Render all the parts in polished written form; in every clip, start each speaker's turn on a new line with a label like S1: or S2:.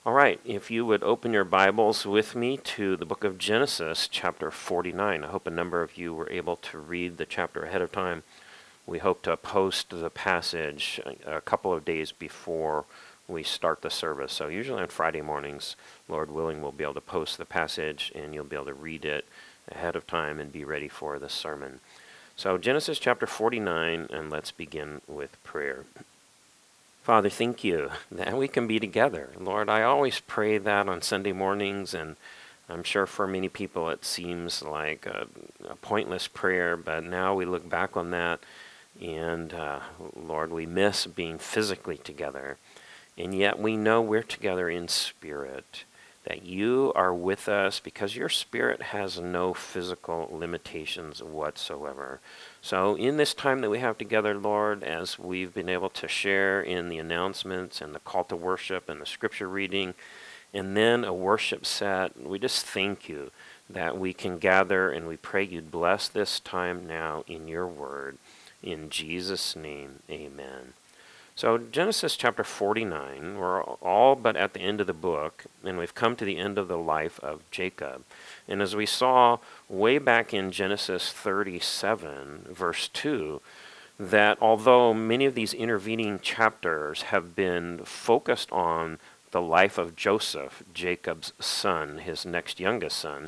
S1: All right, if you would open your Bibles with me to the book of Genesis, chapter 49. I hope a number of you were able to read the chapter ahead of time. We hope to post the passage a couple of days before we start the service. So usually on Friday mornings, Lord willing, we'll be able to post the passage and you'll be able to read it ahead of time and be ready for the sermon. So Genesis chapter 49, and let's begin with prayer. Father, thank you that we can be together. Lord, I always pray that on Sunday mornings, and I'm sure for many people it seems like a pointless prayer, but now we look back on that, and Lord, we miss being physically together, and yet we know we're together in spirit, that you are with us because your spirit has no physical limitations whatsoever. So in this time that we have together, Lord, as we've been able to share in the announcements and the call to worship and the scripture reading, and then a worship set, we just thank you that we can gather, and we pray you'd bless this time now in your word. In Jesus' name, amen. So Genesis chapter 49, we're all but at the end of the book, and we've come to the end of the life of Jacob. And as we saw way back in Genesis 37, verse 2, that although many of these intervening chapters have been focused on the life of Joseph, Jacob's son, his next youngest son,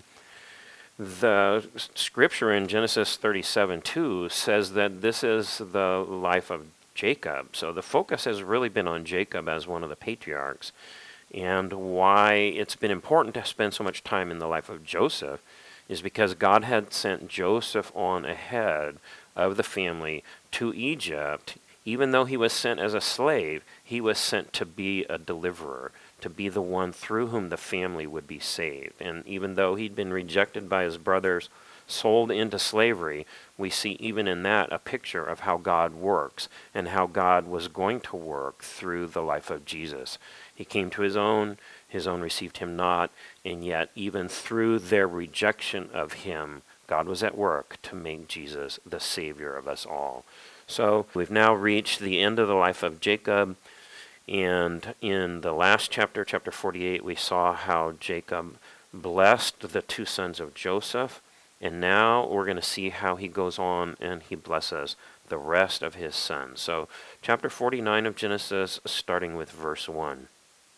S1: the scripture in Genesis 37:2 says that this is the life of Jacob. So the focus has really been on Jacob as one of the patriarchs. And why it's been important to spend so much time in the life of Joseph is because God had sent Joseph on ahead of the family to Egypt. Even though he was sent as a slave, he was sent to be a deliverer, to be the one through whom the family would be saved. And even though he'd been rejected by his brothers, sold into slavery, we see even in that a picture of how God works and how God was going to work through the life of Jesus. He came to his own received him not, and yet even through their rejection of him, God was at work to make Jesus the Savior of us all. So we've now reached the end of the life of Jacob, and in the last chapter, chapter 48, we saw how Jacob blessed the two sons of Joseph. And now we're going to see how he goes on and he blesses the rest of his sons. So chapter 49 of Genesis, starting with verse 1.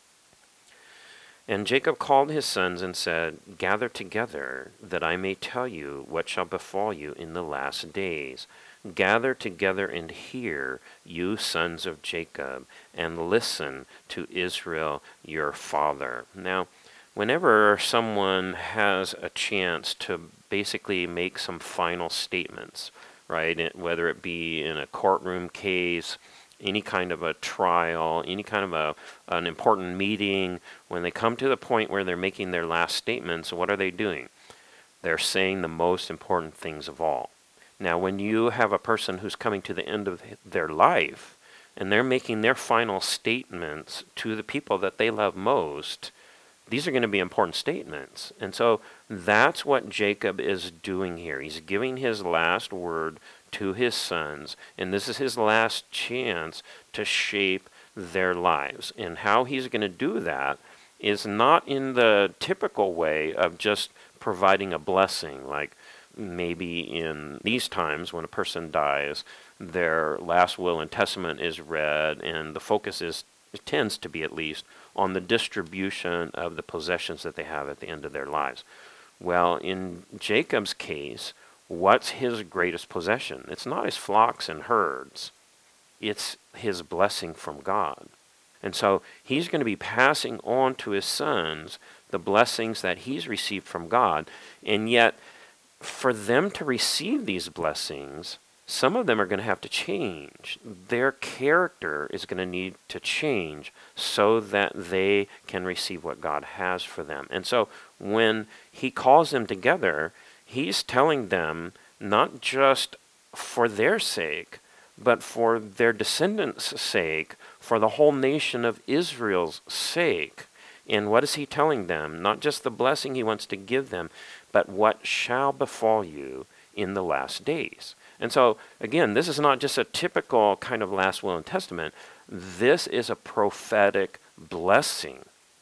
S1: And Jacob called his sons and said, "Gather together, that I may tell you what shall befall you in the last days. Gather together and hear, you sons of Jacob, and listen to Israel your father." Now, whenever someone has a chance to basically make some final statements, right, whether it be in a courtroom case, any kind of a trial, any kind of an important meeting, when they come to the point where they're making their last statements, what are they doing? They're saying the most important things of all. Now, when you have a person who's coming to the end of their life, and they're making their final statements to the people that they love most, these are going to be important statements. And so that's what Jacob is doing here. He's giving his last word to his sons, and this is his last chance to shape their lives. And how he's going to do that is not in the typical way of just providing a blessing, like maybe in these times when a person dies, their last will and testament is read, and the focus tends to be at least on the distribution of the possessions that they have at the end of their lives. Well, in Jacob's case, what's his greatest possession? It's not his flocks and herds. It's his blessing from God. And so he's going to be passing on to his sons the blessings that he's received from God. And yet, for them to receive these blessings, some of them are going to have to change. Their character is going to need to change so that they can receive what God has for them. And so when he calls them together, he's telling them not just for their sake, but for their descendants' sake, for the whole nation of Israel's sake. And what is he telling them? Not just the blessing he wants to give them, but what shall befall you in the last days. And so, again, this is not just a typical kind of last will and testament. This is a prophetic blessing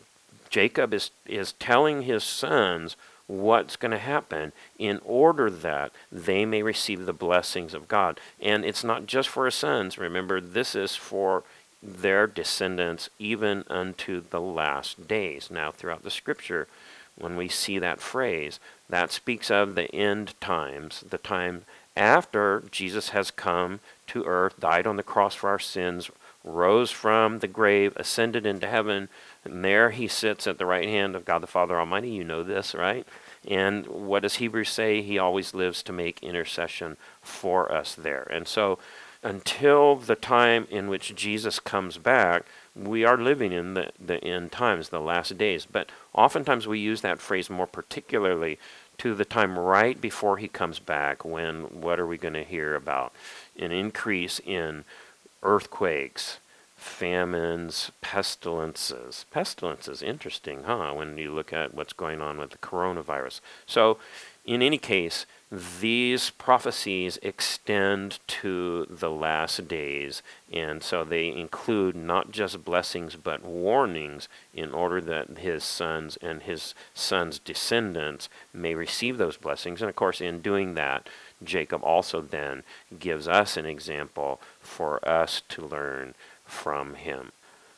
S1: Jacob is telling his sons what's going to happen in order that they may receive the blessings of God. And it's not just for his sons. Remember, this is for their descendants even unto the last days. Now, throughout the scripture, when we see that phrase, that speaks of the end times, the time after Jesus has come to earth, died on the cross for our sins, rose from the grave, ascended into heaven, and there he sits at the right hand of God the Father Almighty. You know this, right? And what does Hebrews say? He always lives to make intercession for us there. And so until the time in which Jesus comes back, we are living in the end times, the last days. But oftentimes we use that phrase more particularly to the time right before he comes back, when what are we going to hear about? An increase in earthquakes, famines, pestilences. Pestilences, interesting, huh? When you look at what's going on with the coronavirus. So, in any case, these prophecies extend to the last days, and so they include not just blessings but warnings in order that his sons and his sons' descendants may receive those blessings. And of course, in doing that, Jacob also then gives us an example for us to learn from him.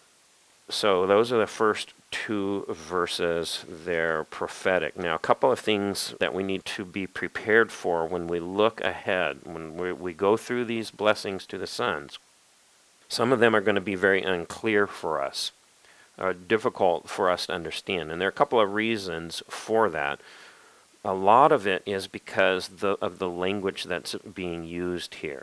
S1: So those are the first two verses. They're prophetic. Now, a couple of things that we need to be prepared for when we look ahead, when we go through these blessings to the sons. Some of them are going to be very unclear for us, difficult for us to understand. And there are a couple of reasons for that. A lot of it is because of the language that's being used here.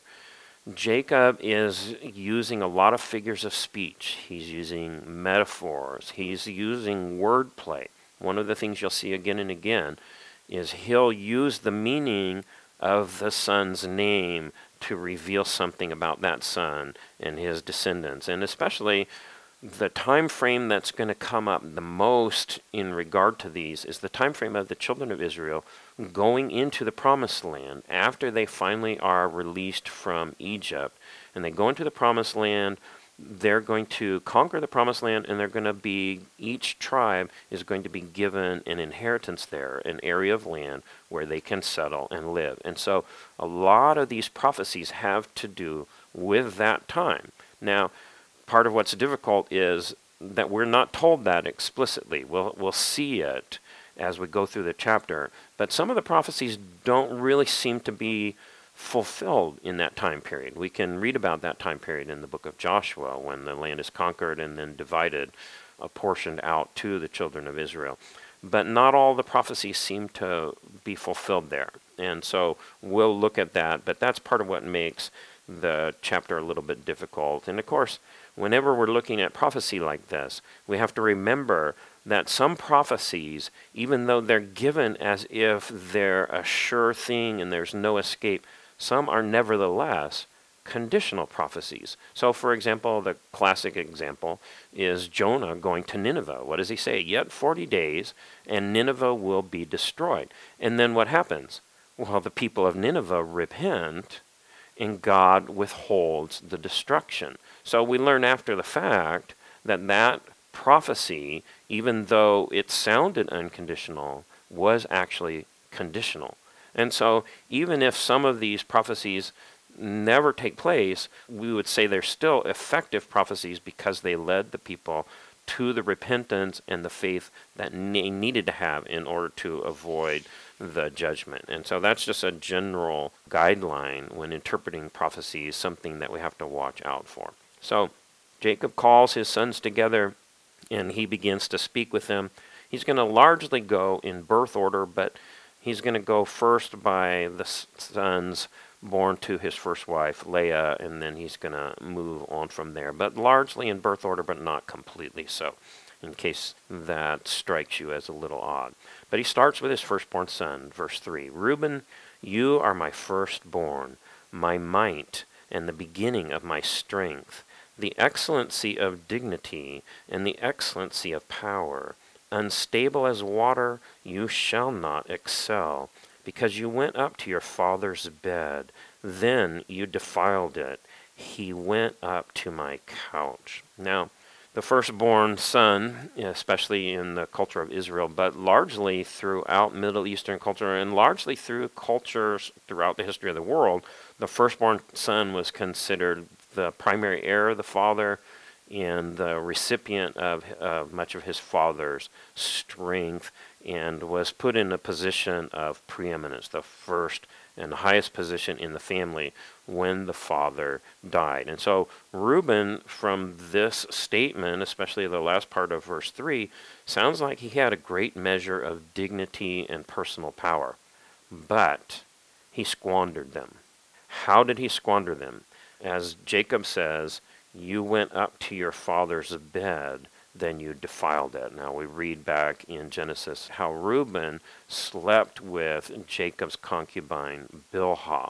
S1: Jacob is using a lot of figures of speech. He's using metaphors. He's using wordplay. One of the things you'll see again and again is he'll use the meaning of the son's name to reveal something about that son and his descendants. And especially the time frame that's going to come up the most in regard to these is the time frame of the children of Israel going into the promised land after they finally are released from Egypt. And they go into the promised land. They're going to conquer the promised land, and they're going to be, each tribe is going to be given an inheritance there, an area of land where they can settle and live. And so a lot of these prophecies have to do with that time. Now, part of what's difficult is that we're not told that explicitly. We'll see it as we go through the chapter, but some of the prophecies don't really seem to be fulfilled in that time period. We can read about that time period in the book of Joshua when the land is conquered and then divided, apportioned out to the children of Israel. But not all the prophecies seem to be fulfilled there. And so we'll look at that, but that's part of what makes the chapter a little bit difficult. And of course, whenever we're looking at prophecy like this, we have to remember that some prophecies, even though they're given as if they're a sure thing and there's no escape, some are nevertheless conditional prophecies. So, for example, the classic example is Jonah going to Nineveh. What does he say? Yet 40 days, and Nineveh will be destroyed. And then what happens? Well, the people of Nineveh repent, and God withholds the destruction. So we learn after the fact that prophecy, even though it sounded unconditional, was actually conditional. And so even if some of these prophecies never take place, we would say they're still effective prophecies because they led the people to the repentance and the faith that they needed to have in order to avoid the judgment. And so that's just a general guideline when interpreting prophecies, something that we have to watch out for. So Jacob calls his sons together and he begins to speak with them. He's going to largely go in birth order, but he's going to go first by the sons born to his first wife, Leah, and then he's going to move on from there. But largely in birth order, but not completely so, in case that strikes you as a little odd. But he starts with his firstborn son, verse 3. Reuben, you are my firstborn, my might, and the beginning of my strength, the excellency of dignity, and the excellency of power. Unstable as water, you shall not excel, because you went up to your father's bed. Then you defiled it. He went up to my couch. Now, the firstborn son, especially in the culture of Israel, but largely throughout Middle Eastern culture and largely through cultures throughout the history of the world, the firstborn son was considered the primary heir of the father and the recipient of much of his father's strength, and was put in a position of preeminence, the first and the highest position in the family when the father died. And so Reuben, from this statement, especially the last part of verse 3, sounds like he had a great measure of dignity and personal power. But he squandered them. How did he squander them? As Jacob says, you went up to your father's bed, then you defiled it. Now we read back in Genesis how Reuben slept with Jacob's concubine Bilhah.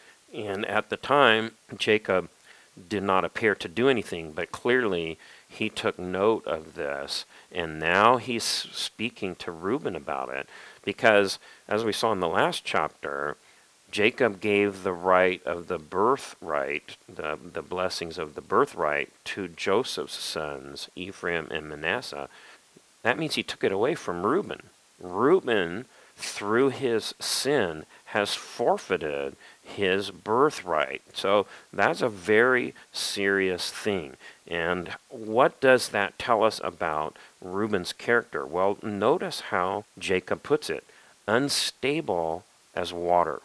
S1: And at the time, Jacob did not appear to do anything, but clearly he took note of this, and now he's speaking to Reuben about it, because as we saw in the last chapter, Jacob gave the right of the birthright, the blessings of the birthright, to Joseph's sons, Ephraim and Manasseh. That means he took it away from Reuben. Reuben, through his sin, has forfeited his birthright. So that's a very serious thing. And what does that tell us about Reuben's character? Well, notice how Jacob puts it. Unstable as water.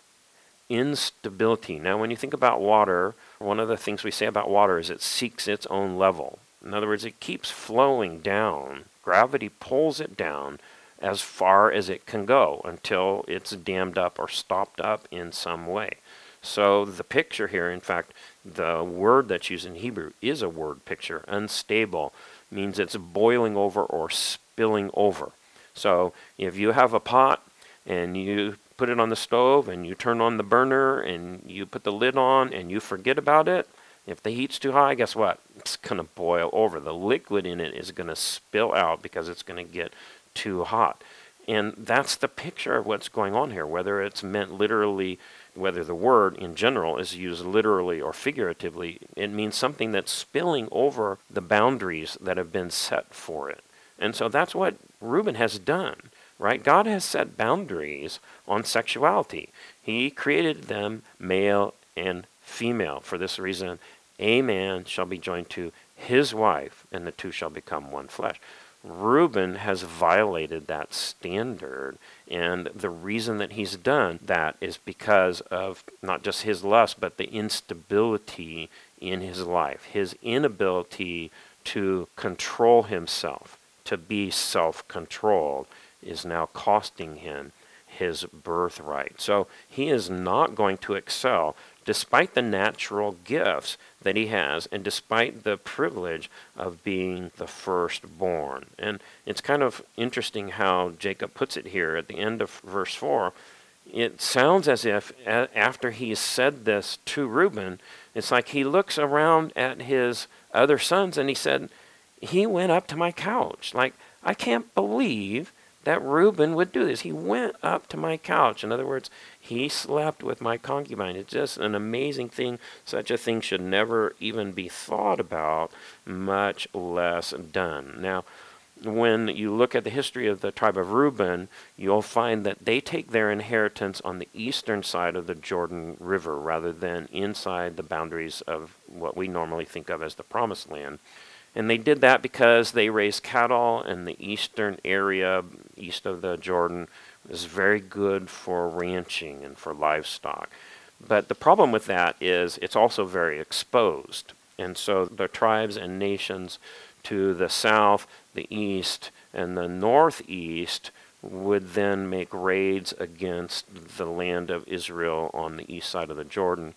S1: Instability. Now, when you think about water, one of the things we say about water is it seeks its own level. In other words, it keeps flowing down. Gravity pulls it down as far as it can go until it's dammed up or stopped up in some way. So the picture here, in fact, the word that's used in Hebrew is a word picture. Unstable means it's boiling over or spilling over. So if you have a pot and you put it on the stove and you turn on the burner and you put the lid on and you forget about it, if the heat's too high, guess what? It's going to boil over. The liquid in it is going to spill out because it's going to get too hot. And that's the picture of what's going on here, whether it's meant literally, whether the word in general is used literally or figuratively. It means something that's spilling over the boundaries that have been set for it. And so that's what Reuben has done. Right? God has set boundaries on sexuality. He created them male and female. For this reason, a man shall be joined to his wife, and the two shall become one flesh. Reuben has violated that standard, and the reason that he's done that is because of not just his lust, but the instability in his life, his inability to control himself, to be self-controlled, is now costing him his birthright. So he is not going to excel despite the natural gifts that he has and despite the privilege of being the firstborn. And it's kind of interesting how Jacob puts it here at the end of verse 4. It sounds as if after he said this to Reuben, it's like he looks around at his other sons and he said, he went up to my couch. Like, I can't believe that Reuben would do this. He went up to my couch. In other words, he slept with my concubine. It's just an amazing thing. Such a thing should never even be thought about, much less done. Now, when you look at the history of the tribe of Reuben, you'll find that they take their inheritance on the eastern side of the Jordan River rather than inside the boundaries of what we normally think of as the Promised Land. And they did that because they raised cattle, and the eastern area, east of the Jordan, was very good for ranching and for livestock. But the problem with that is it's also very exposed. And so the tribes and nations to the south, the east, and the northeast would then make raids against the land of Israel on the east side of the Jordan.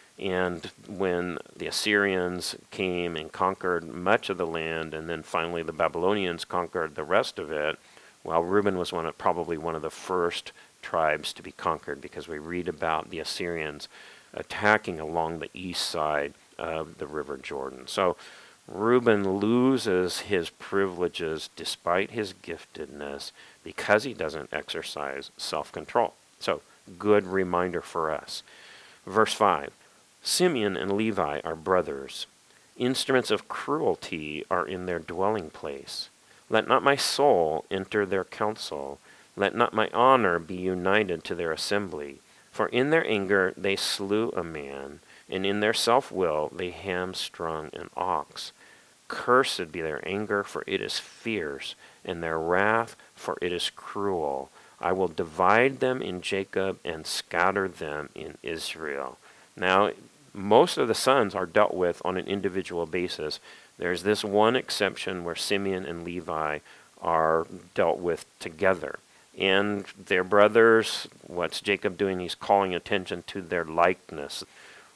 S1: And when the Assyrians came and conquered much of the land, and then finally the Babylonians conquered the rest of it, well, Reuben was probably one of the first tribes to be conquered, because we read about the Assyrians attacking along the east side of the River Jordan. So Reuben loses his privileges despite his giftedness because he doesn't exercise self-control. So, good reminder for us. Verse 5. Simeon and Levi are brothers. Instruments of cruelty are in their dwelling place. Let not my soul enter their council. Let not my honor be united to their assembly. For in their anger they slew a man, and in their self-will they hamstrung an ox. Cursed be their anger, for it is fierce, and their wrath, for it is cruel. I will divide them in Jacob and scatter them in Israel. Now, most of the sons are dealt with on an individual basis. There's this one exception where Simeon and Levi are dealt with together. And their brothers, what's Jacob doing? He's calling attention to their likeness.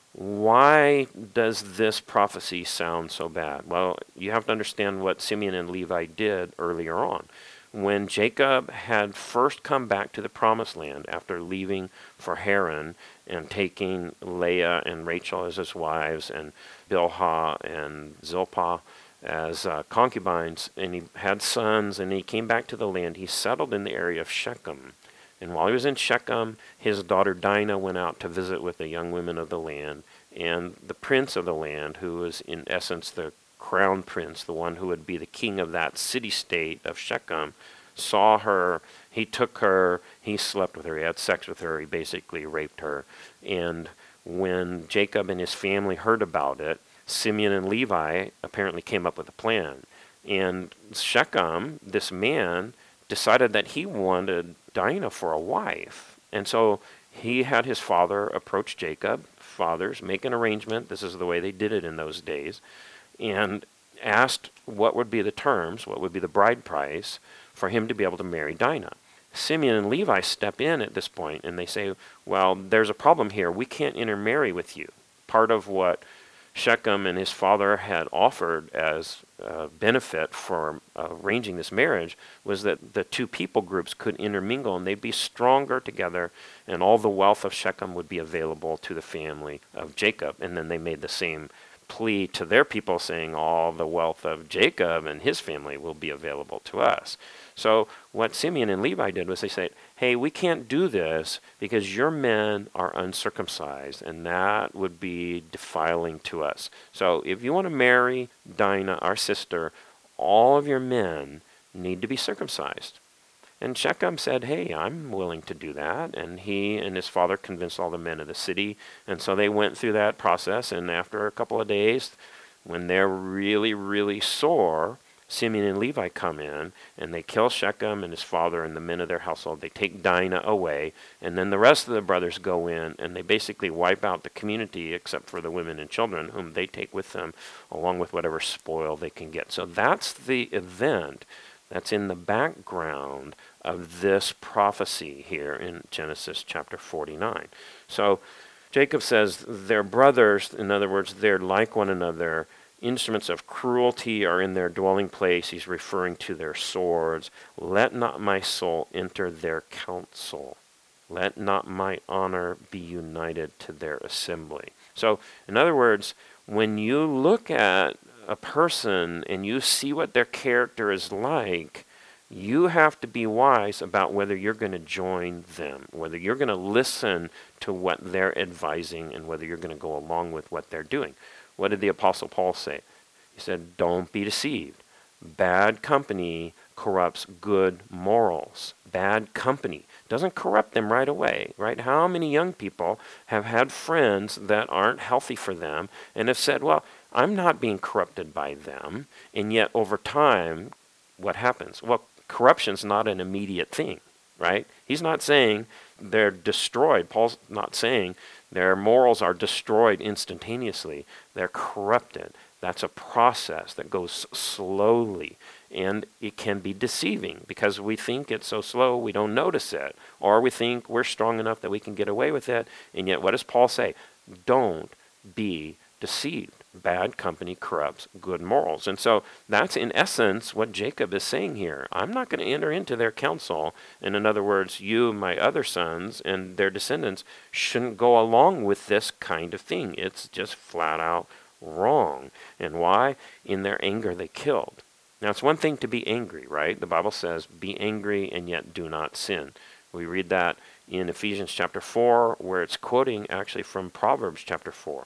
S1: Why does this prophecy sound so bad? Well, you have to understand what Simeon and Levi did earlier on. When Jacob had first come back to the promised land after leaving for Haran and taking Leah and Rachel as his wives and Bilhah and Zilpah as concubines, and he had sons, and he came back to the land, he settled in the area of Shechem. And while he was in Shechem, his daughter Dinah went out to visit with the young women of the land, and the prince of the land, who was in essence the crown prince, the one who would be the king of that city-state of Shechem, saw her, he took her, he slept with her, he had sex with her, he basically raped her. And when Jacob and his family heard about it, Simeon and Levi apparently came up with a plan. And Shechem, this man, decided that he wanted Dinah for a wife. And so he had his father approach Jacob, fathers, make an arrangement, this is the way they did it in those days, and asked what would be the terms, what would be the bride price for him to be able to marry Dinah. Simeon and Levi step in at this point and they say, well, there's a problem here. We can't intermarry with you. Part of what Shechem and his father had offered as a benefit for arranging this marriage was that the two people groups could intermingle and they'd be stronger together, and all the wealth of Shechem would be available to the family of Jacob. And then they made the same plea to their people, saying all the wealth of Jacob and his family will be available to us. So what Simeon and Levi did was they said, hey, we can't do this because your men are uncircumcised, and that would be defiling to us. So if you want to marry Dinah, our sister, all of your men need to be circumcised. And Shechem said, hey, I'm willing to do that. And he and his father convinced all the men of the city. And so they went through that process. And after a couple of days, when they're really, really sore, Simeon and Levi come in and they kill Shechem and his father and the men of their household. They take Dinah away. And then the rest of the brothers go in and they basically wipe out the community except for the women and children, whom they take with them along with whatever spoil they can get. So that's the event that's in the background of this prophecy here in Genesis chapter 49. So Jacob says their brothers, in other words, they're like one another. Instruments of cruelty are in their dwelling place. He's referring to their swords. Let not my soul enter their council. Let not my honor be united to their assembly. So, in other words, when you look at a person and you see what their character is like, you have to be wise about whether you're going to join them, whether you're going to listen to what they're advising, and whether you're going to go along with what they're doing. What did the Apostle Paul say? He said, don't be deceived. Bad company corrupts good morals. Bad company doesn't corrupt them right away, right? How many young people have had friends that aren't healthy for them and have said, well, I'm not being corrupted by them, and yet over time, what happens? Well, corruption's not an immediate thing, right? He's not saying they're destroyed. Paul's not saying their morals are destroyed instantaneously. They're corrupted. That's a process that goes slowly, and it can be deceiving because we think it's so slow we don't notice it, or we think we're strong enough that we can get away with it, and yet what does Paul say? Don't be deceived. Bad company corrupts good morals. And so that's in essence what Jacob is saying here. I'm not going to enter into their counsel. And in other words, you, my other sons, and their descendants shouldn't go along with this kind of thing. It's just flat out wrong. And why? In their anger they killed. Now it's one thing to be angry, right? The Bible says, be angry and yet do not sin. We read that in Ephesians chapter 4, where it's quoting actually from Proverbs chapter 4.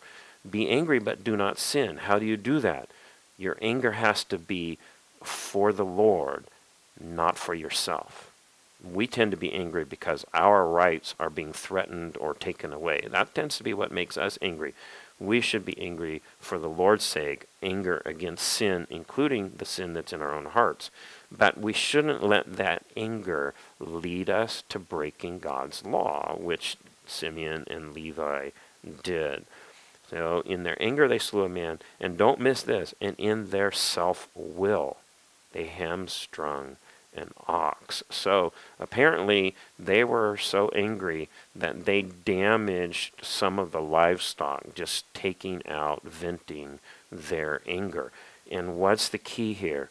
S1: Be angry, but do not sin. How do you do that? Your anger has to be for the Lord, not for yourself. We tend to be angry because our rights are being threatened or taken away. That tends to be what makes us angry. We should be angry for the Lord's sake, anger against sin, including the sin that's in our own hearts. But we shouldn't let that anger lead us to breaking God's law, which Simeon and Levi did. So in their anger they slew a man, and don't miss this, and in their self-will they hamstrung an ox. So apparently they were so angry that they damaged some of the livestock, just taking out, venting their anger. And what's the key here?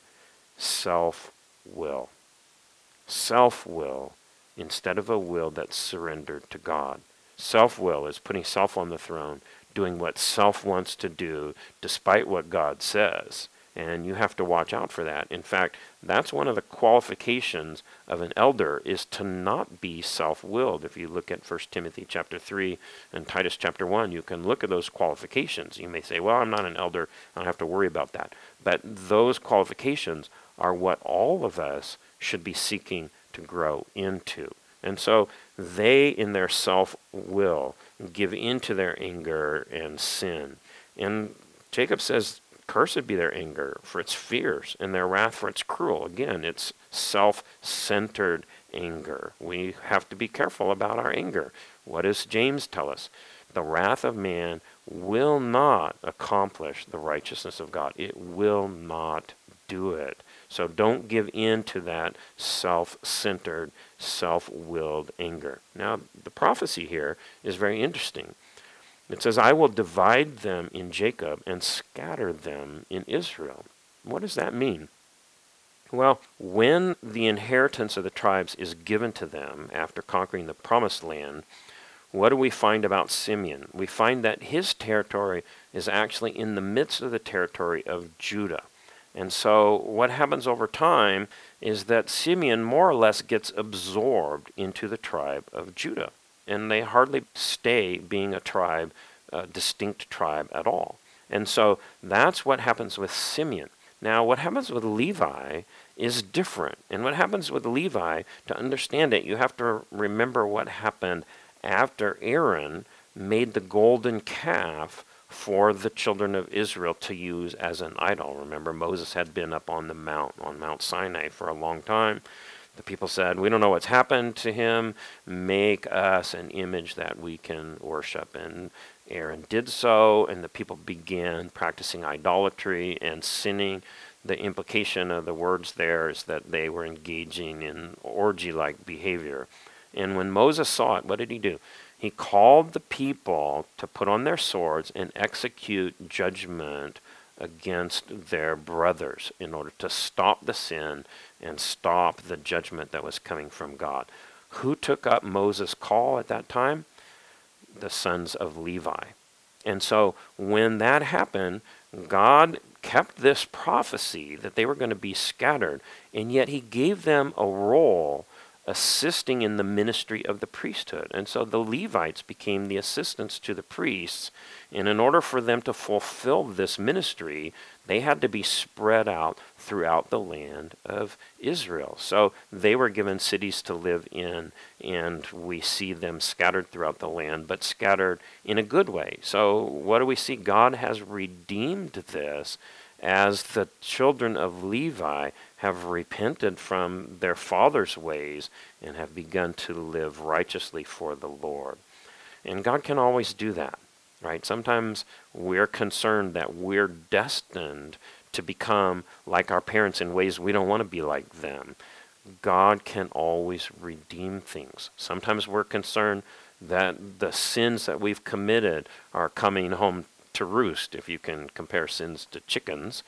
S1: Self-will. Self-will instead of a will that's surrendered to God. Self-will is putting self on the throne, doing what self wants to do despite what God says. And you have to watch out for that. In fact, that's one of the qualifications of an elder, is to not be self-willed. If you look at 1 Timothy chapter 3 and Titus chapter 1, you can look at those qualifications. You may say, well, I'm not an elder, I don't have to worry about that. But those qualifications are what all of us should be seeking to grow into. And so they, in their self-will, give in to their anger and sin. And Jacob says, cursed be their anger, for it's fierce, and their wrath, for it's cruel. Again, it's self-centered anger. We have to be careful about our anger. What does James tell us? The wrath of man will not accomplish the righteousness of God. It will not do it. So don't give in to that self-centered, self-willed anger. Now, the prophecy here is very interesting. It says, I will divide them in Jacob and scatter them in Israel. What does that mean? Well, when the inheritance of the tribes is given to them after conquering the promised land, what do we find about Simeon? We find that his territory is actually in the midst of the territory of Judah. And so what happens over time is that Simeon more or less gets absorbed into the tribe of Judah. And they hardly stay being a tribe, a distinct tribe at all. And so that's what happens with Simeon. Now, what happens with Levi is different. And what happens with Levi, to understand it, you have to remember what happened after Aaron made the golden calf for the children of Israel to use as an idol. Remember, Moses had been up on Mount Sinai for a long time. The people said, we don't know what's happened to him. Make us an image that we can worship. And Aaron did so, and the people began practicing idolatry and sinning. The implication of the words there is that they were engaging in orgy-like behavior. And when Moses saw it, what did he do? He called the people to put on their swords and execute judgment against their brothers in order to stop the sin and stop the judgment that was coming from God. Who took up Moses' call at that time? The sons of Levi. And so when that happened, God kept this prophecy that they were going to be scattered, and yet he gave them a role assisting in the ministry of the priesthood. And so the Levites became the assistants to the priests, and in order for them to fulfill this ministry, they had to be spread out throughout the land of Israel. So they were given cities to live in, and we see them scattered throughout the land, but scattered in a good way. So what do we see? God has redeemed this as the children of Levi have repented from their father's ways and have begun to live righteously for the Lord. And God can always do that, right? Sometimes we're concerned that we're destined to become like our parents in ways we don't want to be like them. God can always redeem things. Sometimes we're concerned that the sins that we've committed are coming home to roost, if you can compare sins to chickens.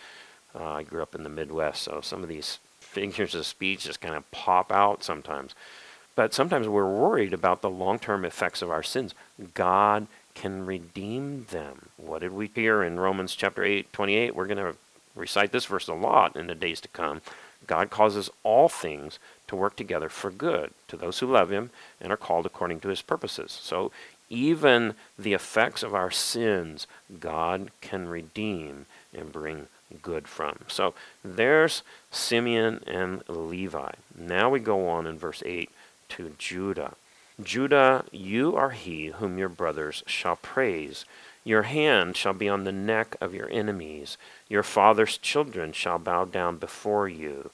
S1: I grew up in the Midwest, so some of these figures of speech just kind of pop out sometimes. But sometimes we're worried about the long-term effects of our sins. God can redeem them. What did we hear in Romans chapter 8:28? We're going to recite this verse a lot in the days to come. God causes all things to work together for good to those who love him and are called according to his purposes. So Even the effects of our sins, God can redeem and bring good from. So there's Simeon and Levi. Now we go on in verse 8 to Judah. Judah, you are he whom your brothers shall praise. Your hand shall be on the neck of your enemies. Your father's children shall bow down before you.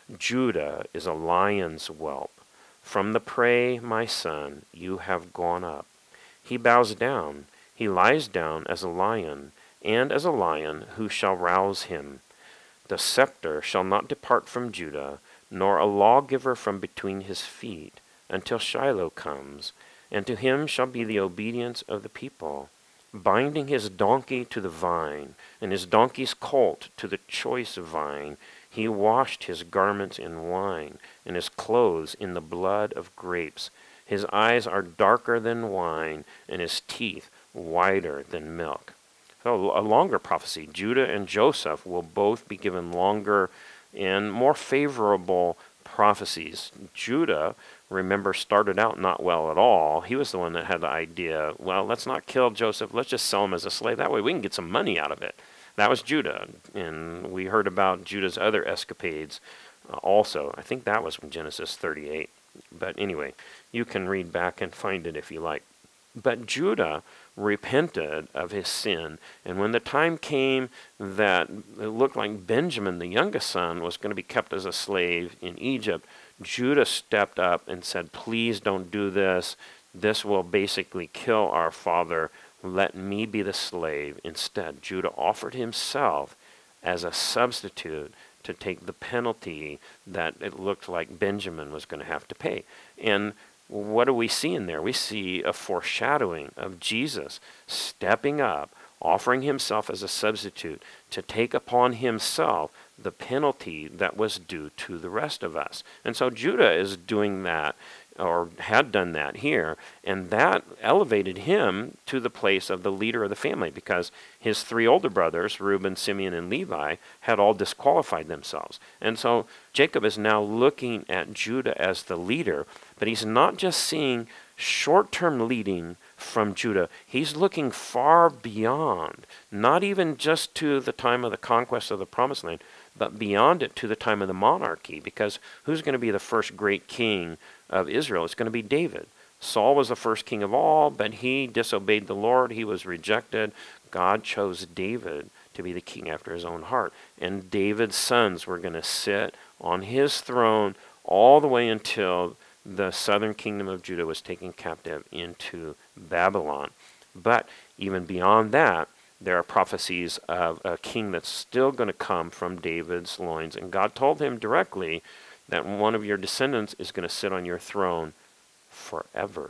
S1: Judah is a lion's whelp. From the prey, my son, you have gone up. He bows down. He lies down as a lion, and as a lion, who shall rouse him? The scepter shall not depart from Judah, nor a lawgiver from between his feet, until Shiloh comes, and to him shall be the obedience of the people. Binding his donkey to the vine, and his donkey's colt to the choice vine, he washed his garments in wine, and his clothes in the blood of grapes. His eyes are darker than wine, and his teeth whiter than milk. So a longer prophecy. Judah and Joseph will both be given longer and more favorable prophecies. Judah, remember, started out not well at all. He was the one that had the idea, well, let's not kill Joseph. Let's just sell him as a slave. That way we can get some money out of it. That was Judah. And we heard about Judah's other escapades also. I think that was from Genesis 38. But anyway, you can read back and find it if you like. But Judah repented of his sin, and when the time came that it looked like Benjamin, the youngest son, was going to be kept as a slave in Egypt, Judah stepped up and said, please don't do this. This will basically kill our father. Let me be the slave. Instead, Judah offered himself as a substitute to take the penalty that it looked like Benjamin was going to have to pay. And what do we see in there? We see a foreshadowing of Jesus stepping up, offering himself as a substitute to take upon himself the penalty that was due to the rest of us. And so Judah is doing that, or had done that here, and that elevated him to the place of the leader of the family, because his three older brothers, Reuben, Simeon, and Levi, had all disqualified themselves. And so Jacob is now looking at Judah as the leader, but he's not just seeing short-term leading from Judah. He's looking far beyond, not even just to the time of the conquest of the Promised Land, but beyond it to the time of the monarchy, because who's going to be the first great king of Israel? It's going to be David. Saul was the first king of all, but he disobeyed the Lord. He was rejected. God chose David to be the king after his own heart. And David's sons were going to sit on his throne all the way until the southern kingdom of Judah was taken captive into Babylon. But even beyond that, there are prophecies of a king that's still going to come from David's loins. And God told him directly that one of your descendants is going to sit on your throne forever.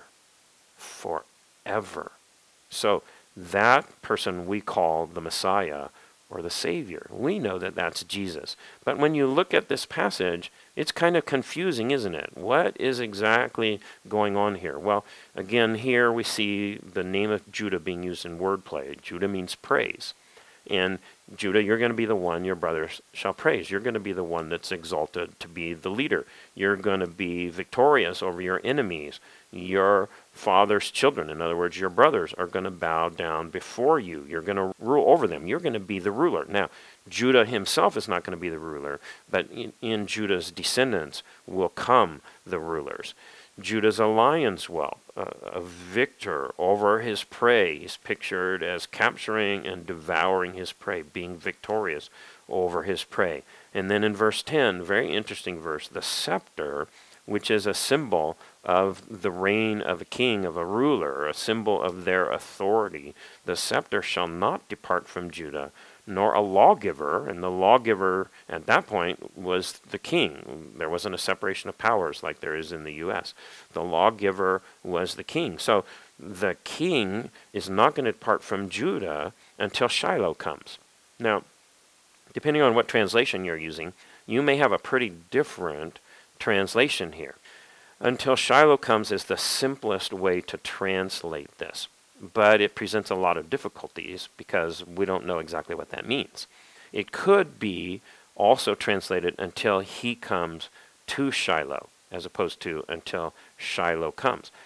S1: Forever. So that person we call the Messiah or the Savior. We know that that's Jesus. But when you look at this passage, it's kind of confusing, isn't it? What is exactly going on here? Well, again, here we see the name of Judah being used in wordplay. Judah means praise. And Judah, you're going to be the one your brothers shall praise. You're going to be the one that's exalted to be the leader. You're going to be victorious over your enemies. Your father's children, in other words, your brothers, are going to bow down before you. You're going to rule over them. You're going to be the ruler. Now, Judah himself is not going to be the ruler, but in Judah's descendants will come the rulers. Judah's a lion's whelp, a victor over his prey. He's pictured as capturing and devouring his prey, being victorious over his prey. And then in verse 10, very interesting verse, the scepter, which is a symbol of the reign of a king, of a ruler, a symbol of their authority. The scepter shall not depart from Judah, nor a lawgiver, and the lawgiver at that point was the king. There wasn't a separation of powers like there is in the U.S. The lawgiver was the king. So the king is not going to depart from Judah until Shiloh comes. Now, depending on what translation you're using, you may have a pretty different translation here. Until Shiloh comes is the simplest way to translate this. But it presents a lot of difficulties because we don't know exactly what that means. It could be also translated until he comes to Shiloh, as opposed to until Shiloh comes.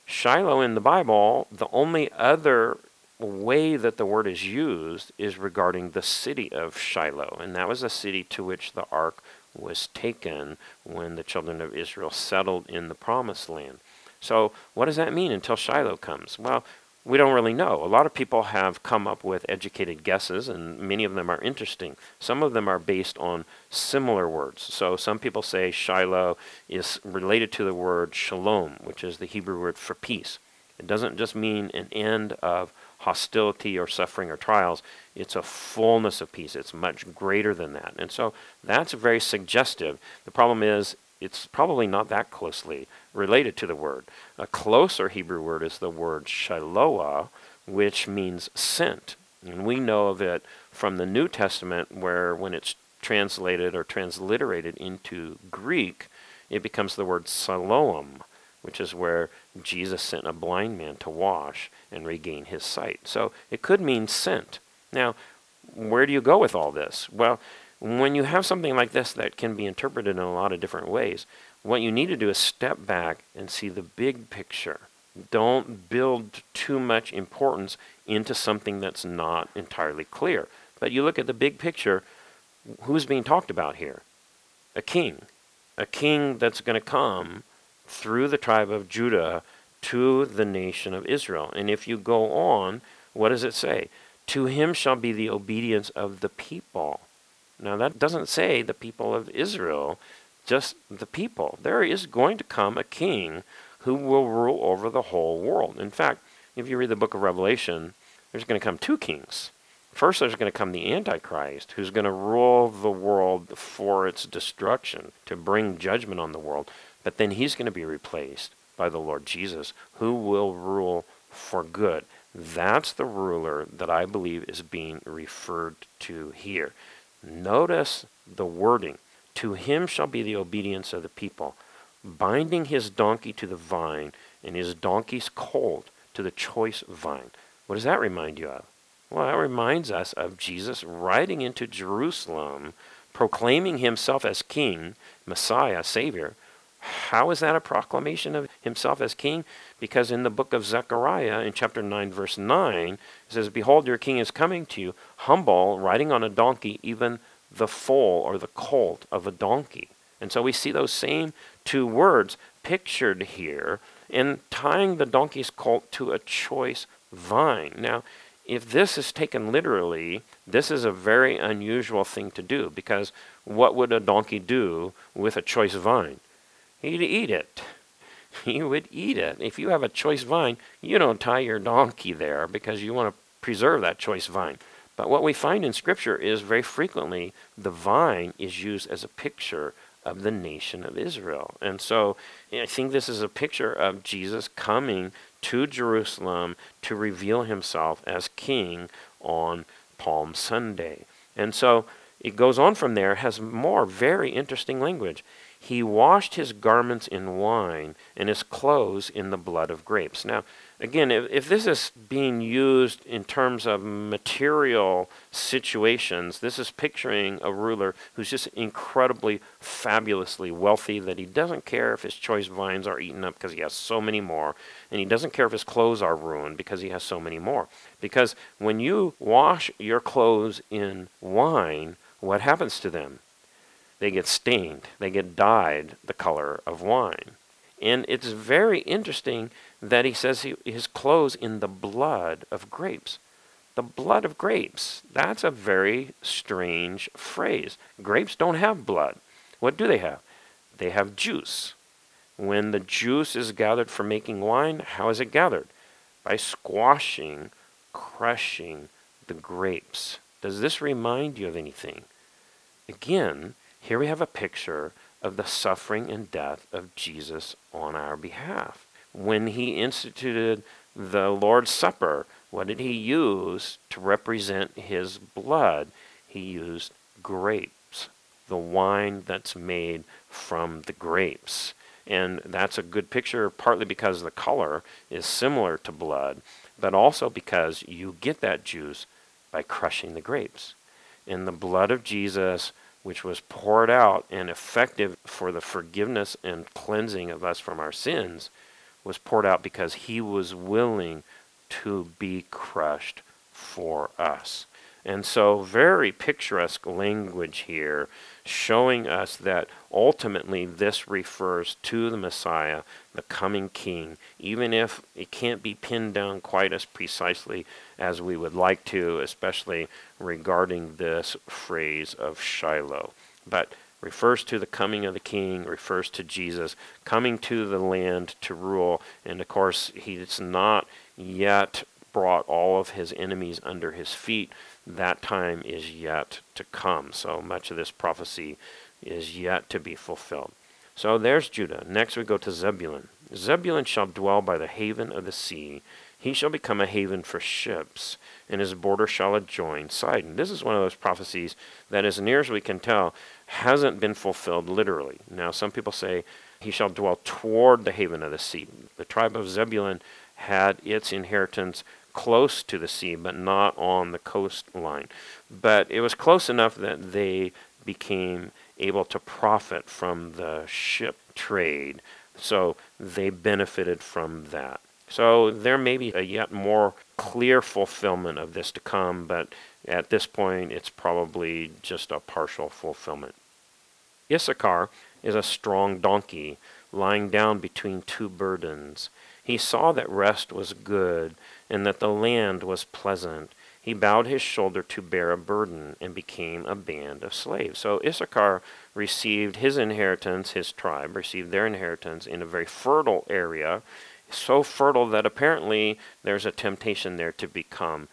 S1: Shiloh in the Bible, the only other way that the word is used is regarding the city of Shiloh, and that was a city to which the ark was taken when the children of Israel settled in the promised land. So what does that mean until Shiloh comes? Well, we don't really know. A lot of people have come up with educated guesses, and many of them are interesting. Some of them are based on similar words. So some people say Shiloh is related to the word shalom, which is the Hebrew word for peace. It doesn't just mean an end of hostility or suffering or trials. It's a fullness of peace. It's much greater than that. And so that's very suggestive. The problem is it's probably not that closely related to the word. A closer Hebrew word is the word Shiloah, which means sent. And we know of it from the New Testament, where when it's translated or transliterated into Greek, it becomes the word Siloam, which is where Jesus sent a blind man to wash and regain his sight. So it could mean sent. Now, where do you go with all this? Well, when you have something like this that can be interpreted in a lot of different ways, what you need to do is step back and see the big picture. Don't build too much importance into something that's not entirely clear. But you look at the big picture, who's being talked about here? A king. A king that's going to come through the tribe of Judah to the nation of Israel. And if you go on, what does it say? To him shall be the obedience of the people. Now that doesn't say the people of Israel, just the people. There is going to come a king who will rule over the whole world. In fact, if you read the book of Revelation, there's going to come two kings. First, there's going to come the Antichrist, who's going to rule the world for its destruction, to bring judgment on the world. But then he's going to be replaced by the Lord Jesus, who will rule for good. That's the ruler that I believe is being referred to here. Notice the wording. To him shall be the obedience of the people, binding his donkey to the vine and his donkey's colt to the choice vine. What does that remind you of? Well, that reminds us of Jesus riding into Jerusalem, proclaiming himself as king, Messiah, Savior. How is that a proclamation of himself as king? Because in the book of Zechariah, in chapter 9, verse 9, it says, Behold, your king is coming to you, humble, riding on a donkey, even the foal or the colt of a donkey. And so we see those same two words pictured here, and tying the donkey's colt to a choice vine. Now, if this is taken literally, this is a very unusual thing to do, because what would a donkey do with a choice vine? He'd eat it. He would eat it. If you have a choice vine, you don't tie your donkey there because you want to preserve that choice vine. But what we find in Scripture is very frequently the vine is used as a picture of the nation of Israel. And so I think this is a picture of Jesus coming to Jerusalem to reveal himself as king on Palm Sunday. And so it goes on from there, has more very interesting language. He washed his garments in wine and his clothes in the blood of grapes. Now, again, if this is being used in terms of material situations, this is picturing a ruler who's just incredibly, fabulously wealthy, that he doesn't care if his choice vines are eaten up because he has so many more, and he doesn't care if his clothes are ruined because he has so many more. Because when you wash your clothes in wine, what happens to them? They get stained. They get dyed the color of wine. And it's very interesting that he says his clothes in the blood of grapes. The blood of grapes. That's a very strange phrase. Grapes don't have blood. What do they have? They have juice. When the juice is gathered for making wine, how is it gathered? By squashing, crushing the grapes. Does this remind you of anything? Again, here we have a picture of the suffering and death of Jesus on our behalf. When he instituted the Lord's Supper, what did he use to represent his blood? He used grapes, the wine that's made from the grapes. And that's a good picture, partly because the color is similar to blood, but also because you get that juice by crushing the grapes. And the blood of Jesus, which was poured out and effective for the forgiveness and cleansing of us from our sins, was poured out because he was willing to be crushed for us. And so very picturesque language here, showing us that ultimately this refers to the Messiah, the coming King, even if it can't be pinned down quite as precisely as we would like to, especially regarding this phrase of Shiloh. But refers to the coming of the King, refers to Jesus coming to the land to rule, and of course he's not yet brought all of his enemies under his feet. That time is yet to come. So much of this prophecy is yet to be fulfilled. So there's Judah. Next we go to Zebulun. Zebulun shall dwell by the haven of the sea. He shall become a haven for ships, and his border shall adjoin Sidon. This is one of those prophecies that, as near as we can tell, hasn't been fulfilled literally. Now, some people say he shall dwell toward the haven of the sea. The tribe of Zebulun had its inheritance close to the sea, but not on the coastline. But it was close enough that they became able to profit from the ship trade, so they benefited from that. So there may be a yet more clear fulfillment of this to come, but at this point it's probably just a partial fulfillment. Issachar is a strong donkey lying down between two burdens. He saw that rest was good, and that the land was pleasant. He bowed his shoulder to bear a burden, and became a band of slaves. So Issachar received his inheritance, his tribe received their inheritance in a very fertile area, so fertile that apparently there's a temptation there to become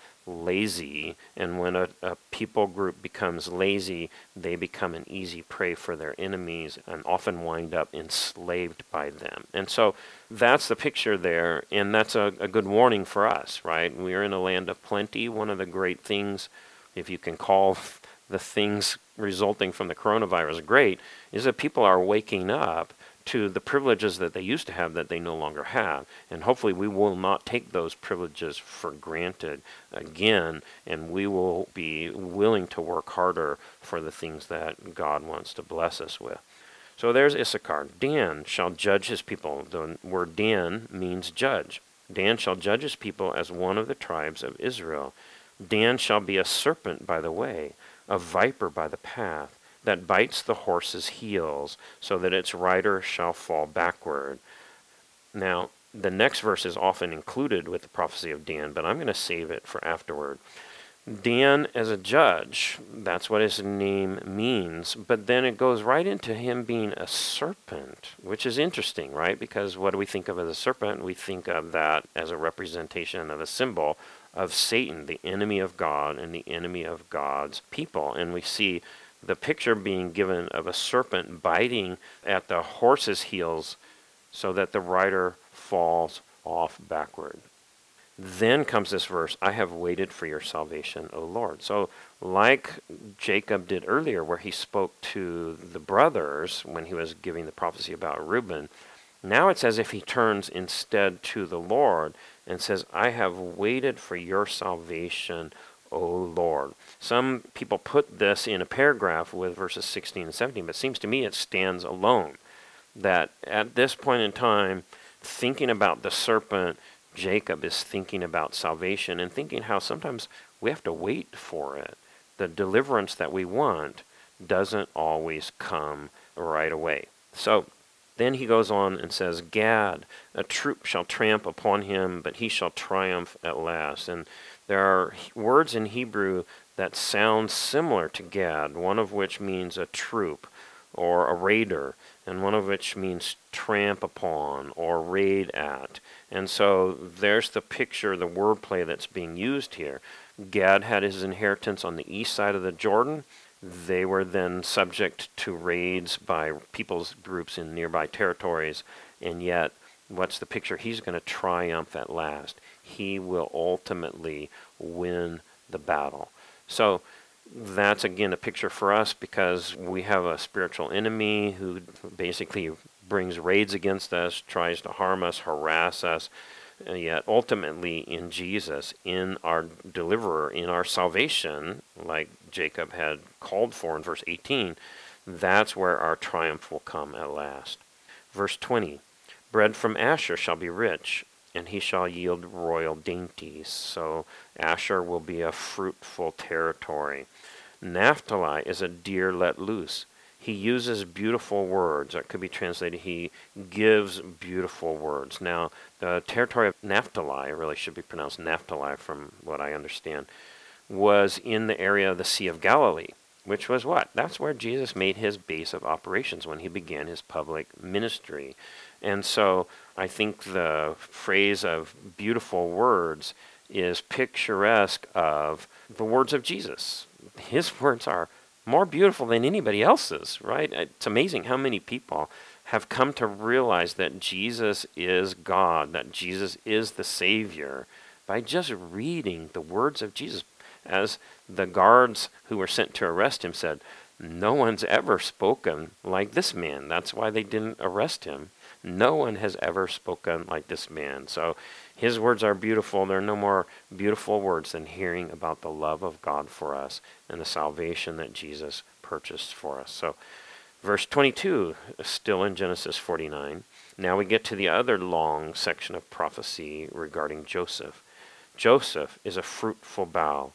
S1: lazy, and when a people group becomes lazy, they become an easy prey for their enemies and often wind up enslaved by them. And so that's the picture there, and that's a good warning for us, right? We are in a land of plenty. One of the great things, if you can call the things resulting from the coronavirus great, is that people are waking up to the privileges that they used to have that they no longer have. And hopefully we will not take those privileges for granted again, and we will be willing to work harder for the things that God wants to bless us with. So there's Issachar. Dan shall judge his people. The word Dan means judge. Dan shall judge his people as one of the tribes of Israel. Dan shall be a serpent by the way, a viper by the path, that bites the horse's heels, so that its rider shall fall backward. Now, the next verse is often included with the prophecy of Dan, but I'm going to save it for afterward. Dan as a judge, that's what his name means, but then it goes right into him being a serpent, which is interesting, right? Because what do we think of as a serpent? We think of that as a representation of a symbol of Satan, the enemy of God and the enemy of God's people. And we see the picture being given of a serpent biting at the horse's heels so that the rider falls off backward. Then comes this verse, I have waited for your salvation, O Lord. So like Jacob did earlier, where he spoke to the brothers when he was giving the prophecy about Reuben, now it's as if he turns instead to the Lord and says, I have waited for your salvation, O Lord. Some people put this in a paragraph with verses 16 and 17, but it seems to me it stands alone. That at this point in time, thinking about the serpent, Jacob is thinking about salvation and thinking how sometimes we have to wait for it. The deliverance that we want doesn't always come right away. So then he goes on and says, Gad, a troop shall tramp upon him, but he shall triumph at last. And there are words in Hebrew that sound similar to Gad, one of which means a troop or a raider, and one of which means tramp upon or raid at. And so there's the picture, the wordplay that's being used here. Gad had his inheritance on the east side of the Jordan. They were then subject to raids by people's groups in nearby territories, and yet what's the picture? He's going to triumph at last. He will ultimately win the battle. So that's again a picture for us because we have a spiritual enemy who basically brings raids against us, tries to harm us, harass us, and yet ultimately in Jesus, in our deliverer, in our salvation, like Jacob had called for in verse 18, that's where our triumph will come at last. Verse 20, Bread from Asher shall be rich, and he shall yield royal dainties. So Asher will be a fruitful territory. Naphtali is a deer let loose. He uses beautiful words. That could be translated, he gives beautiful words. Now, the territory of Naphtali, really should be pronounced Naphtali from what I understand, was in the area of the Sea of Galilee, which was what? That's where Jesus made his base of operations when he began his public ministry. And so I think the phrase of beautiful words is picturesque of the words of Jesus. His words are more beautiful than anybody else's, right? It's amazing how many people have come to realize that Jesus is God, that Jesus is the Savior, by just reading the words of Jesus. As the guards who were sent to arrest him said, no one's ever spoken like this man. That's why they didn't arrest him. No one has ever spoken like this man. So his words are beautiful. There are no more beautiful words than hearing about the love of God for us and the salvation that Jesus purchased for us. So verse 22, still in Genesis 49. Now we get to the other long section of prophecy regarding Joseph. Joseph is a fruitful bough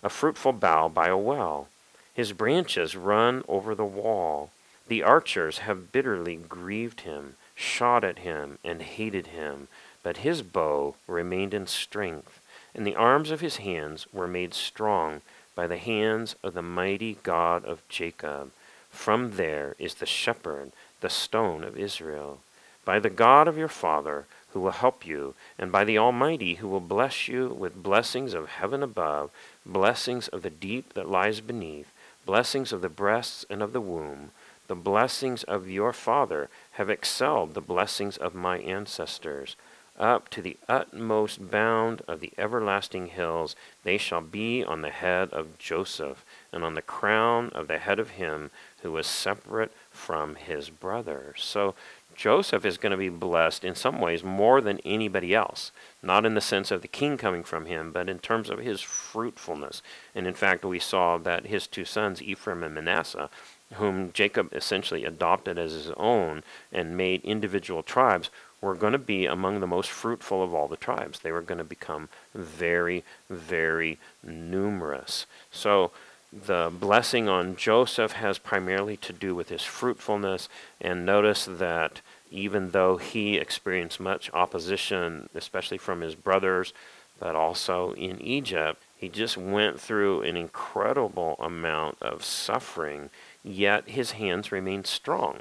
S1: by a well. His branches run over the wall. The archers have bitterly grieved him, shot at him, and hated him. But his bow remained in strength, and the arms of his hands were made strong by the hands of the mighty God of Jacob. From there is the shepherd, the stone of Israel. By the God of your father, who will help you, and by the Almighty, who will bless you with blessings of heaven above, blessings of the deep that lies beneath, blessings of the breasts and of the womb. The blessings of your father have excelled the blessings of my ancestors. Up to the utmost bound of the everlasting hills they shall be on the head of Joseph, and on the crown of the head of him who was separate from his brothers. So Joseph is going to be blessed in some ways more than anybody else, not in the sense of the king coming from him, but in terms of his fruitfulness. And in fact, we saw that his two sons, Ephraim and Manasseh, whom Jacob essentially adopted as his own and made individual tribes, were going to be among the most fruitful of all the tribes. They were going to become very, very numerous. So the blessing on Joseph has primarily to do with his fruitfulness, and notice that even though he experienced much opposition, especially from his brothers, but also in Egypt, he just went through an incredible amount of suffering, yet his hands remained strong.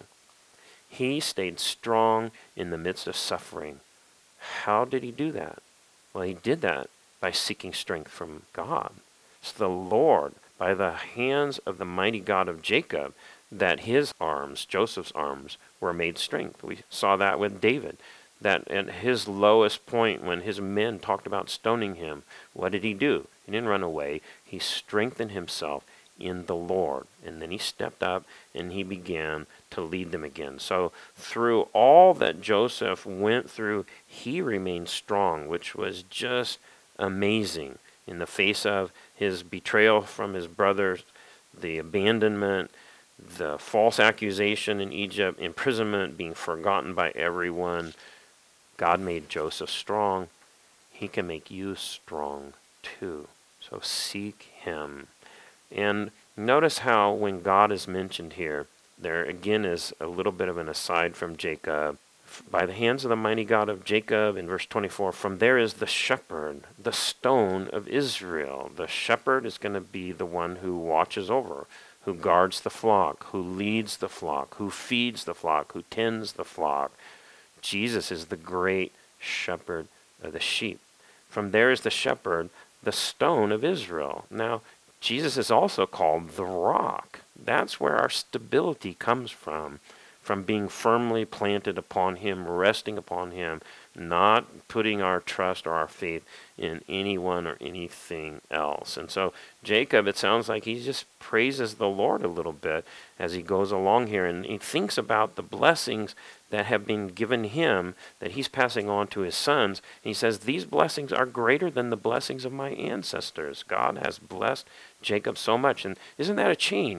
S1: He stayed strong in the midst of suffering. How did he do that? Well, he did that by seeking strength from God. It's the Lord, by the hands of the mighty God of Jacob, that his arms, Joseph's arms, were made strength. We saw that with David, that at his lowest point when his men talked about stoning him, what did he do? He didn't run away. He strengthened himself in the Lord. And then he stepped up and he began to lead them again. So through all that Joseph went through, he remained strong, which was just amazing in the face of his betrayal from his brothers, the abandonment, the false accusation in Egypt, imprisonment, being forgotten by everyone. God made Joseph strong. He can make you strong too. So seek him. And notice how when God is mentioned here, there again is a little bit of an aside from Jacob. By the hands of the mighty God of Jacob, in verse 24, from there is the shepherd, the stone of Israel. The shepherd is going to be the one who watches over, who guards the flock, who leads the flock, who feeds the flock, who tends the flock. Jesus is the great shepherd of the sheep. From there is the shepherd, the stone of Israel. Now, Jesus is also called the rock. That's where our stability comes from being firmly planted upon him, resting upon him, not putting our trust or our faith in anyone or anything else. And so Jacob, it sounds like he just praises the Lord a little bit as he goes along here, and he thinks about the blessings that have been given him that he's passing on to his sons. And he says, these blessings are greater than the blessings of my ancestors. God has blessed Jacob so much. And isn't that a change?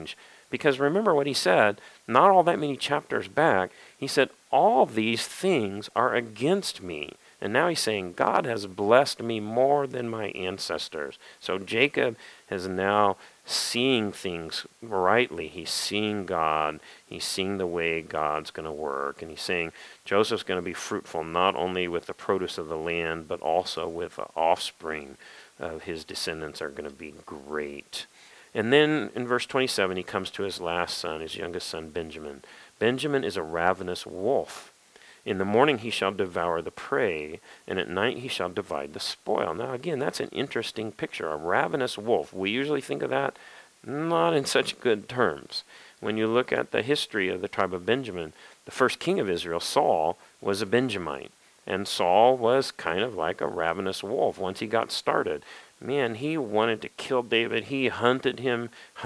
S1: Because remember what he said, not all that many chapters back, he said, all these things are against me. And now he's saying, God has blessed me more than my ancestors. So Jacob is now seeing things rightly. He's seeing God. He's seeing the way God's going to work. And he's saying Joseph's going to be fruitful not only with the produce of the land, but also with the offspring of his descendants are going to be great. And then in verse 27, he comes to his last son, his youngest son, Benjamin. Benjamin is a ravenous wolf. In the morning he shall devour the prey, and at night he shall divide the spoil. Now again, that's an interesting picture, a ravenous wolf. We usually think of that not in such good terms. When you look at the history of the tribe of Benjamin, the first king of Israel, Saul, was a Benjamite. And Saul was kind of like a ravenous wolf once he got started. Man, he wanted to kill David. He hunted him.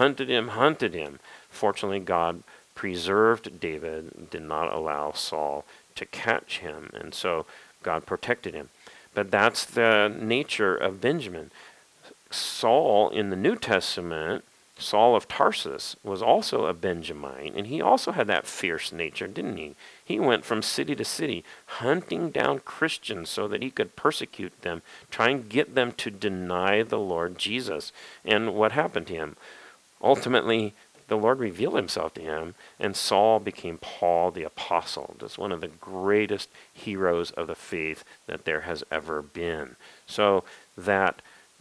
S1: Fortunately, God preserved David, did not allow Saul to catch him, and so God protected him. But that's the nature of Benjamin. Saul in the New Testament, Saul of Tarsus, was also a Benjamite, and he also had that fierce nature, didn't he? He went from city to city, hunting down Christians so that he could persecute them, try and get them to deny the Lord Jesus. And what happened to him? Ultimately, the Lord revealed himself to him, and Saul became Paul the Apostle. That's one of the greatest heroes of the faith that there has ever been. So that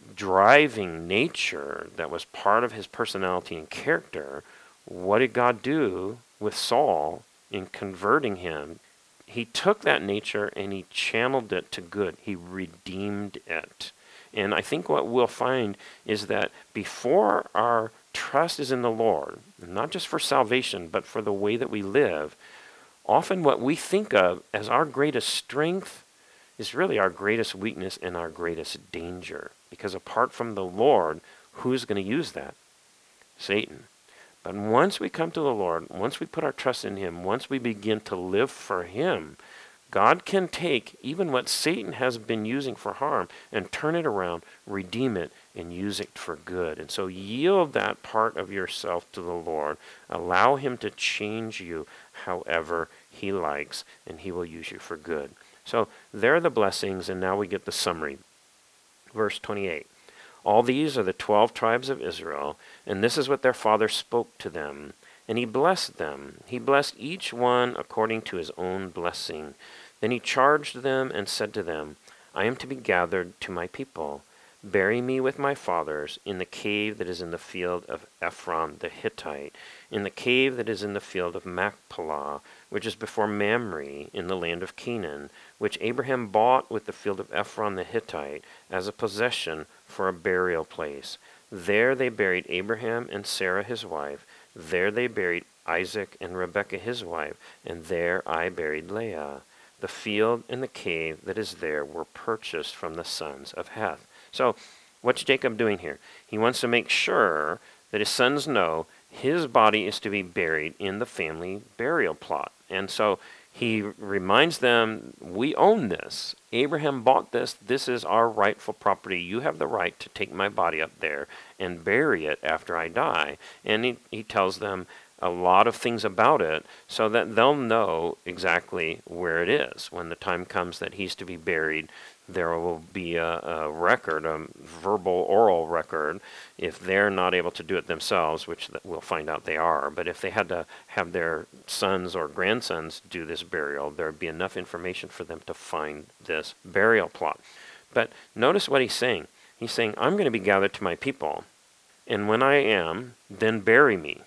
S1: driving nature that was part of his personality and character, what did God do with Saul in converting him? He took that nature and he channeled it to good. He redeemed it. And I think what we'll find is that before our trust is in the Lord, not just for salvation, but for the way that we live, often what we think of as our greatest strength is really our greatest weakness and our greatest danger. Because apart from the Lord, who's going to use that? Satan. But once we come to the Lord, once we put our trust in him, once we begin to live for him, God can take even what Satan has been using for harm and turn it around, redeem it, and use it for good. And so yield that part of yourself to the Lord. Allow him to change you however he likes, and he will use you for good. So there are the blessings, and now we get the summary. Verse 28. All these are the 12 tribes of Israel, and this is what their father spoke to them. And he blessed them. He blessed each one according to his own blessing. Then he charged them and said to them, I am to be gathered to my people. Bury me with my fathers in the cave that is in the field of Ephron the Hittite, in the cave that is in the field of Machpelah, which is before Mamre, in the land of Canaan, which Abraham bought with the field of Ephron the Hittite as a possession for a burial place. There they buried Abraham and Sarah his wife. There they buried Isaac and Rebekah his wife, and there I buried Leah. The field and the cave that is there were purchased from the sons of Heth. So, what's Jacob doing here? He wants to make sure that his sons know his body is to be buried in the family burial plot. And so he reminds them, we own this. Abraham bought this. This is our rightful property. You have the right to take my body up there and bury it after I die. And he tells them a lot of things about it so that they'll know exactly where it is. When the time comes that he's to be buried, there will be a record, a verbal oral record, if they're not able to do it themselves, which we'll find out they are. But if they had to have their sons or grandsons do this burial, there would be enough information for them to find this burial plot. But notice what he's saying. He's saying, I'm going to be gathered to my people, and when I am, then bury me.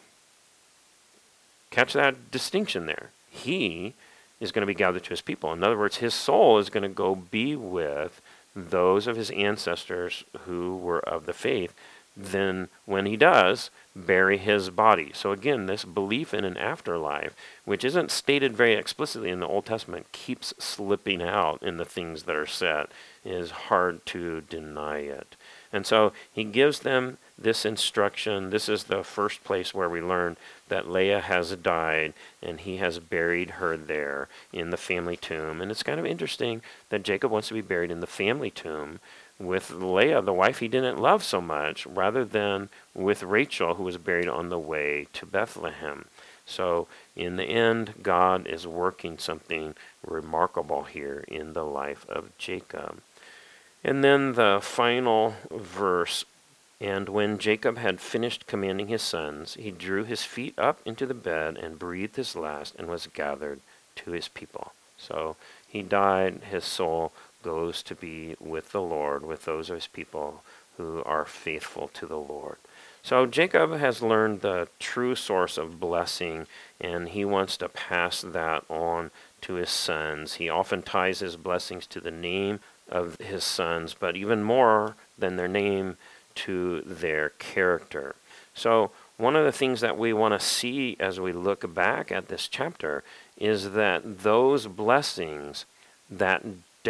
S1: Catch that distinction there. He is going to be gathered to his people. In other words, his soul is going to go be with those of his ancestors who were of the faith. Then when he does, bury his body. So again, this belief in an afterlife, which isn't stated very explicitly in the Old Testament, keeps slipping out in the things that are said. It is hard to deny it. And so he gives them this instruction. This is the first place where we learn that Leah has died, and he has buried her there in the family tomb. And it's kind of interesting that Jacob wants to be buried in the family tomb with Leah, the wife he didn't love so much, rather than with Rachel, who was buried on the way to Bethlehem. So in the end, God is working something remarkable here in the life of Jacob. And then the final verse, and when Jacob had finished commanding his sons, he drew his feet up into the bed and breathed his last and was gathered to his people. So he died, his soul goes to be with the Lord, with those of his people who are faithful to the Lord. So Jacob has learned the true source of blessing, and he wants to pass that on to his sons. He often ties his blessings to the name of his sons, but even more than their name, to their character. So one of the things that we want to see as we look back at this chapter is that those blessings, that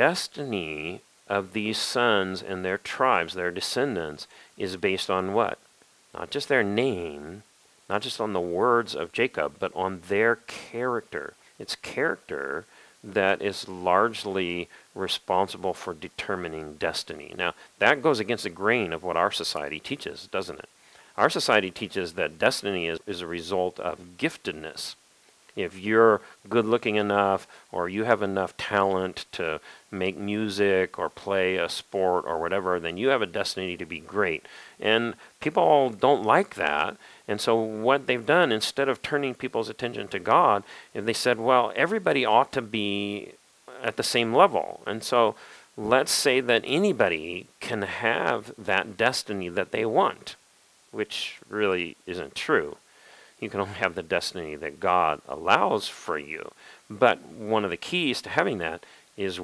S1: destiny of these sons and their tribes, their descendants, is based on what? Not just their name, not just on the words of Jacob, but on their character. It's character that is largely responsible for determining destiny. Now, that goes against the grain of what our society teaches, doesn't it? Our society teaches that destiny is a result of giftedness. If you're good looking enough, or you have enough talent to make music or play a sport or whatever, then you have a destiny to be great. And people don't like that. And so what they've done, instead of turning people's attention to God, is they said, well, everybody ought to be at the same level. And so let's say that anybody can have that destiny that they want, which really isn't true. You can only have the destiny that God allows for you. But one of the keys to having that is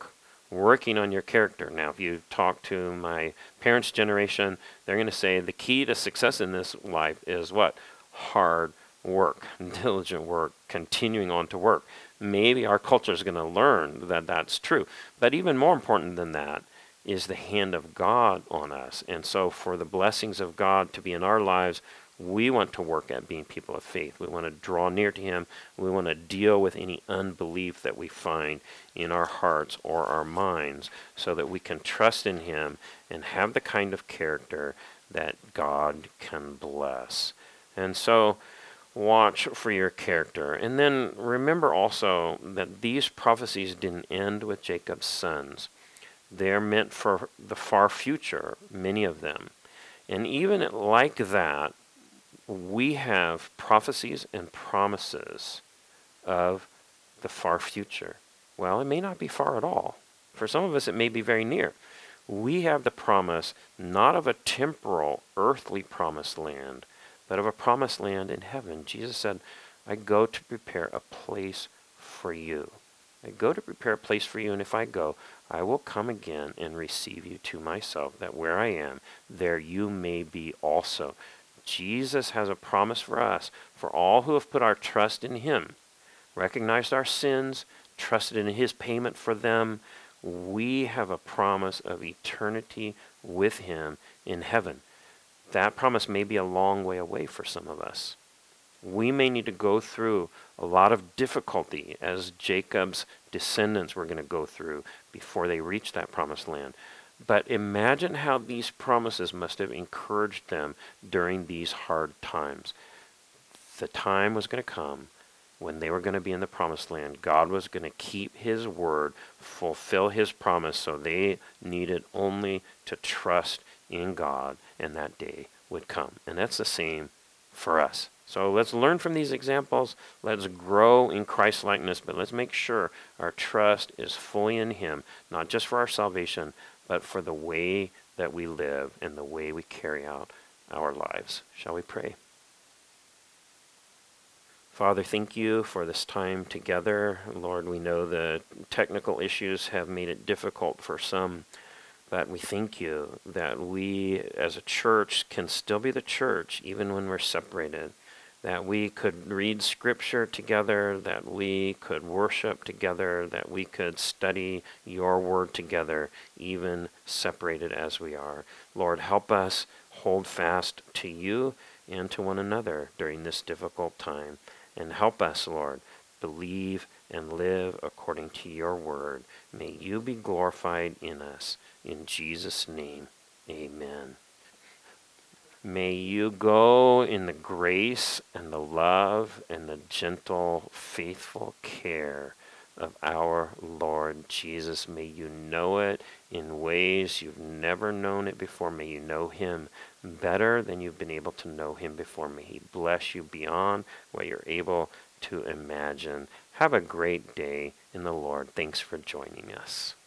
S1: working on your character. Now, if you talk to my parents' generation, they're going to say the key to success in this life is what? Hard work, diligent work, continuing on to work. Maybe our culture is going to learn that that's true. But even more important than that is the hand of God on us. And so for the blessings of God to be in our lives, we want to work at being people of faith. We want to draw near to Him. We want to deal with any unbelief that we find in our hearts or our minds so that we can trust in Him and have the kind of character that God can bless. And so watch for your character. And then remember also that these prophecies didn't end with Jacob's sons. They're meant for the far future, many of them. And even like that, we have prophecies and promises of the far future. Well, it may not be far at all. For some of us, it may be very near. We have the promise not of a temporal, earthly promised land, but of a promised land in heaven. Jesus said, I go to prepare a place for you. I go to prepare a place for you, and if I go, I will come again and receive you to myself, that where I am, there you may be also. Jesus has a promise for us, for all who have put our trust in Him, recognized our sins, trusted in His payment for them. We have a promise of eternity with Him in heaven. That promise may be a long way away for some of us. We may need to go through a lot of difficulty, as Jacob's descendants were going to go through before they reached that promised land. But imagine how these promises must have encouraged them during these hard times. The time was going to come when they were going to be in the promised land. God was going to keep His word, fulfill His promise, so they needed only to trust in God, and that day would come. And that's the same for us. So let's learn from these examples. Let's grow in Christ-likeness, but let's make sure our trust is fully in Him, not just for our salvation, but for the way that we live and the way we carry out our lives. Shall we pray? Father, thank you for this time together. Lord, we know the technical issues have made it difficult for some, but we thank you that we as a church can still be the church even when we're separated, that we could read Scripture together, that we could worship together, that we could study your word together, even separated as we are. Lord, help us hold fast to you and to one another during this difficult time. And help us, Lord, believe and live according according to your word. May you be glorified in us. In Jesus' name, amen. May you go in the grace and the love and the gentle, faithful care of our Lord Jesus. May you know it in ways you've never known it before. May you know him better than you've been able to know him before. May he bless you beyond what you're able to imagine. Have a great day in the Lord. Thanks for joining us.